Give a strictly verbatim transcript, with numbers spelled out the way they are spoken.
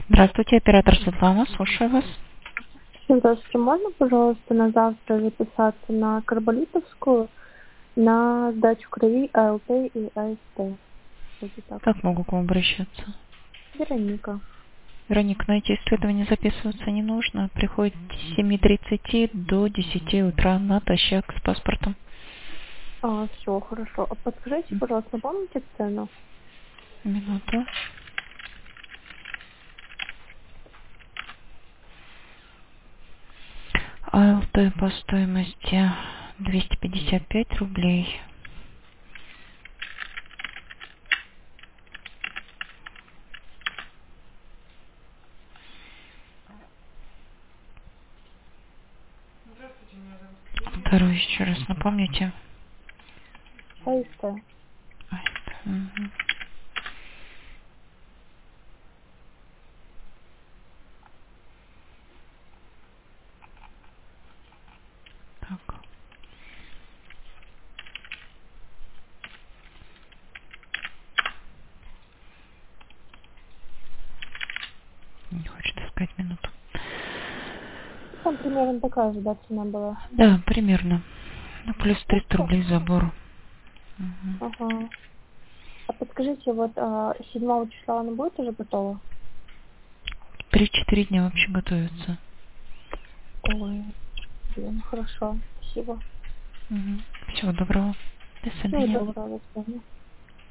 Здравствуйте, оператор Светлана, слушаю вас. Здравствуйте, можно, пожалуйста, на завтра записаться на Карболитовскую на сдачу крови АЛТ и АСТ? Вроде так. Как могу к вам обращаться? Вероника. Вероника, на эти исследования записываться не нужно. Приходит с семи тридцати до десяти утра натощак с паспортом. А, все, хорошо. А подскажите, пожалуйста, напомните цену? Минуту. АЛТ по стоимости двести пятьдесят пять рублей. Второй еще раз напомните. АСТ. Ай, мгм. Так, не хочет искать минуту. Там примерно такая же, да, цена была? Да, примерно. Ну, плюс Ну, триста всё. рублей забор. Мгм. Ага. А подскажите, вот а, седьмого числа она будет уже готова? Три-четыре дня вообще готовится. Ой, блин, хорошо. Спасибо. Мгм. Всего доброго. До Всего свидания. доброго, до свидания.